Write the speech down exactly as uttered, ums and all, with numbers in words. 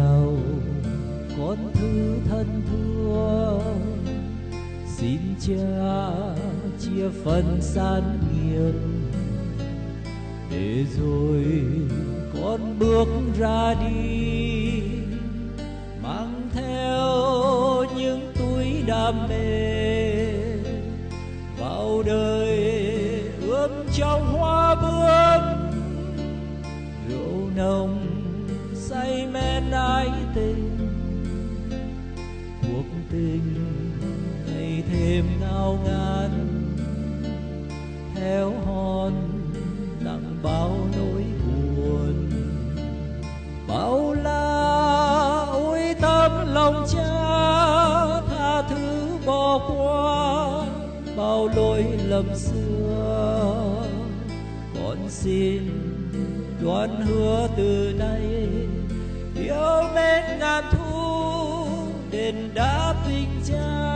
nào con thứ thân thương, xin cha chia phần san nghiền, để rồi con bước ra đi, mang theo những túi đam mê vào đời ươm trong hoa bướm, rượu nồng say men ái tình, cuộc tình ngày thêm ngao ngán, theo hòn nặng bao nỗi buồn. Bao la ôi tấm lòng cha, tha thứ bỏ qua bao lỗi lầm xưa. Con xin đoan hứa từ nay, yêu mến ngàn thu đền đáp tình cha.